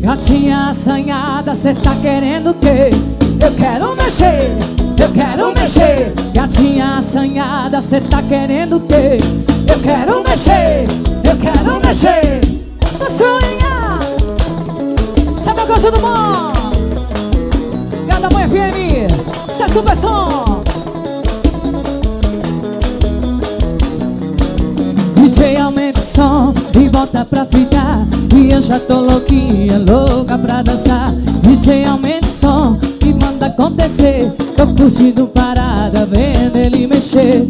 Gatinha assanhada, cê tá querendo o quê? Eu quero mexer, eu quero mexer. Gatinha assanhada, cê tá querendo o quê? Eu quero mexer, eu quero mexer. Passoinha, sabe o que eu ajudo bom? Gada Mãe FM, cê é super som. DJ aumenta o som e volta pra fritar. E eu já tô louquinha, louca pra dançar. DJ aumenta o som e manda acontecer. Tô curtindo parada, vendo ele mexer.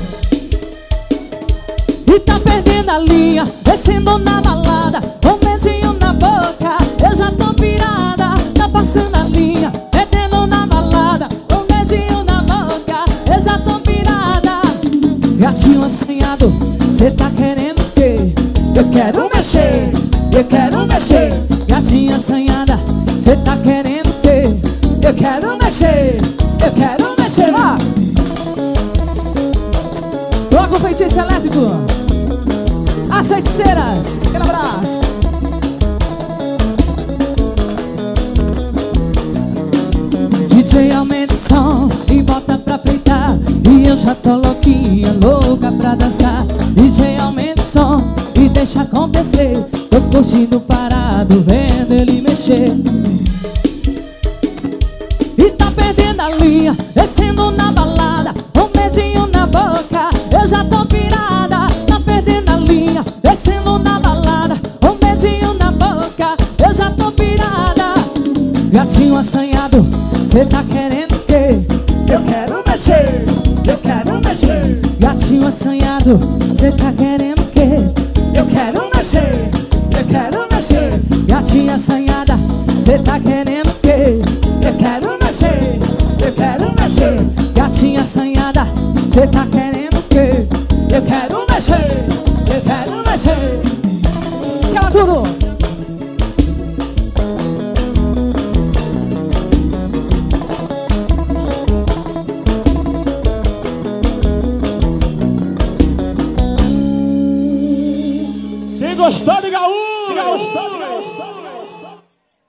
E tá perdendo a linha, descendo na balada, com dedinho na boca, eu já tô pirada. Tá passando a linha, metendo na balada, com dedinho na boca, eu já tô pirada. Gatinho assanhado, cê tá querendo o quê? Eu quero mexer, eu quero mexer. Gatinha assanhada, cê tá querendo o quê? Eu quero mexer, eu quero mexer. Ó, logo o feitiço elétrico, as feiticeiras, aquele abraço. DJ aumenta o som e bota pra fritar. E eu já tô louquinha, louca pra dançar. DJ aumenta o som e deixa acontecer. Tô curtindo parado, vendo ele mexer. E tá perdendo a linha, descendo na balada, um dedinho na boca, eu já tô pirada. Tá perdendo a linha, descendo na balada, um dedinho na boca, eu já tô pirada. Gatinho assanhado, cê tá querendo o quê? Eu quero mexer, eu quero mexer. Gatinho assanhado, cê tá querendo o quê? Eu quero mexer, eu quero mexer. Gatinha assanhada, cê tá querendo o quê? Eu quero mexer, eu quero mexer. Gatinha assanhada, cê tá querendo